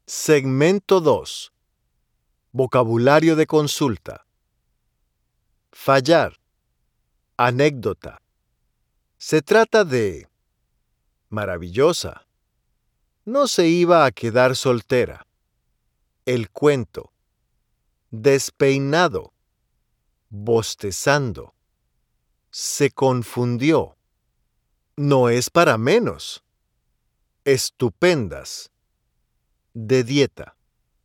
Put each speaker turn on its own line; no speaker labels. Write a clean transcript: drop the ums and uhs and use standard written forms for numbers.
Segmento 2. Vocabulario de consulta. Fallar. Anécdota. Se trata de maravillosa. No se iba a quedar soltera. El cuento. Despeinado. Bostezando. Se confundió. No es para menos. Estupendas. De dieta.